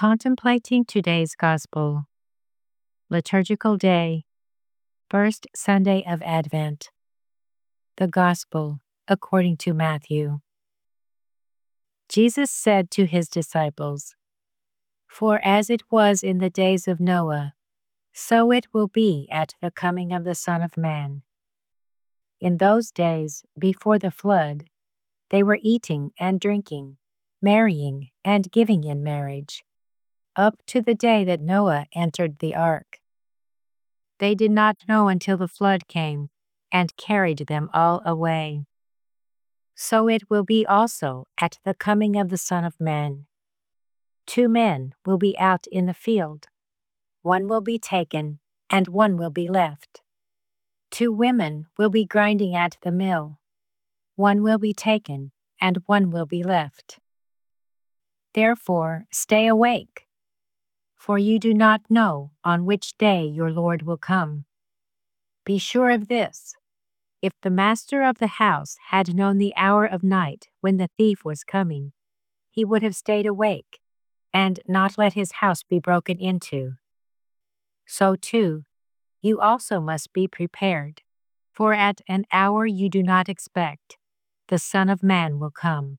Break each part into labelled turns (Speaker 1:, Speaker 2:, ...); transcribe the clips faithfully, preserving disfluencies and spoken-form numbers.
Speaker 1: Contemplating today's Gospel. Liturgical Day, First Sunday of Advent. The Gospel according to Matthew. Jesus said to his disciples, "For as it was in the days of Noah, so it will be at the coming of the Son of Man. In those days, before the flood, they were eating and drinking, marrying and giving in marriage, up to the day that Noah entered the ark. They did not know until the flood came and carried them all away. So it will be also at the coming of the Son of Man. Two men will be out in the field. One will be taken, and one will be left. Two women will be grinding at the mill. One will be taken, and one will be left. Therefore, stay awake, for you do not know on which day your Lord will come. Be sure of this: if the master of the house had known the hour of night when the thief was coming, he would have stayed awake and not let his house be broken into. So too, you also must be prepared, for at an hour you do not expect, the Son of Man will come."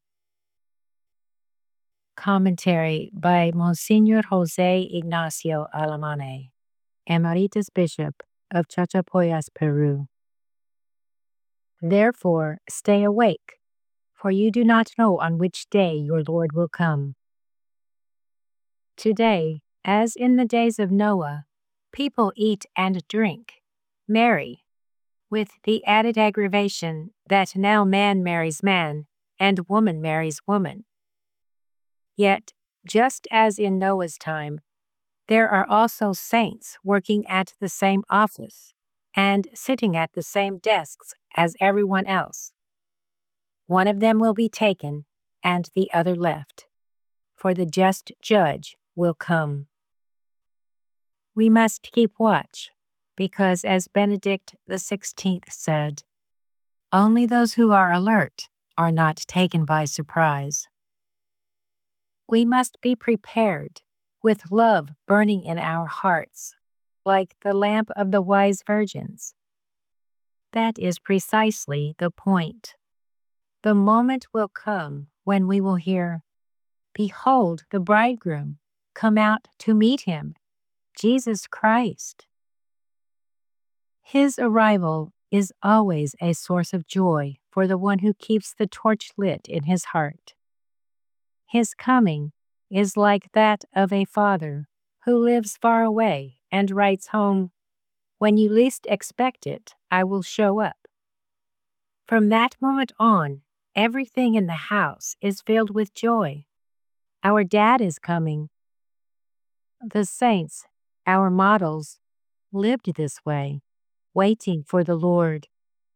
Speaker 1: Commentary by Monsignor Jose Ignacio Alemane, Emeritus Bishop of Chachapoyas, Peru. Therefore, stay awake, for you do not know on which day your Lord will come. Today, as in the days of Noah, people eat and drink, marry, with the added aggravation that now man marries man and woman marries woman. Yet, just as in Noah's time, there are also saints working at the same office and sitting at the same desks as everyone else. One of them will be taken and the other left, for the just judge will come. We must keep watch, because as Benedict the sixteenth said, only those who are alert are not taken by surprise. We must be prepared, with love burning in our hearts, like the lamp of the wise virgins. That is precisely the point. The moment will come when we will hear, "Behold the bridegroom, come out to meet him, Jesus Christ." His arrival is always a source of joy for the one who keeps the torch lit in his heart. His coming is like that of a father who lives far away and writes home, "When you least expect it, I will show up." From that moment on, everything in the house is filled with joy. Our dad is coming. The saints, our models, lived this way, waiting for the Lord.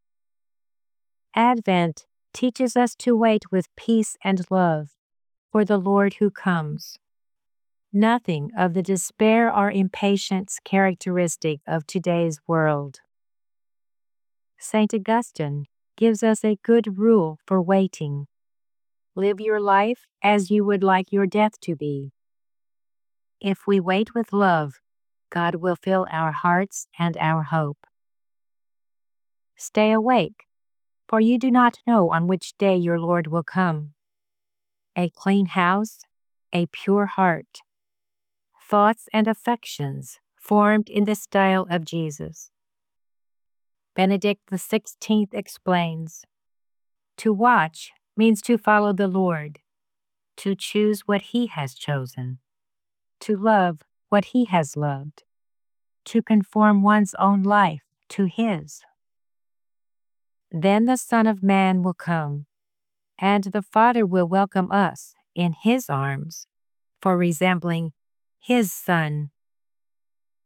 Speaker 1: Advent teaches us to wait with peace and love for the Lord who comes. Nothing of the despair or impatience characteristic of today's world. Saint Augustine gives us a good rule for waiting. Live your life as you would like your death to be. If we wait with love, God will fill our hearts and our hope. Stay awake, for you do not know on which day your Lord will come. A clean house, a pure heart, thoughts and affections formed in the style of Jesus. Benedict the sixteenth explains, "To watch means to follow the Lord, to choose what he has chosen, to love what he has loved, to conform one's own life to his. Then the Son of Man will come, and the Father will welcome us in his arms for resembling his Son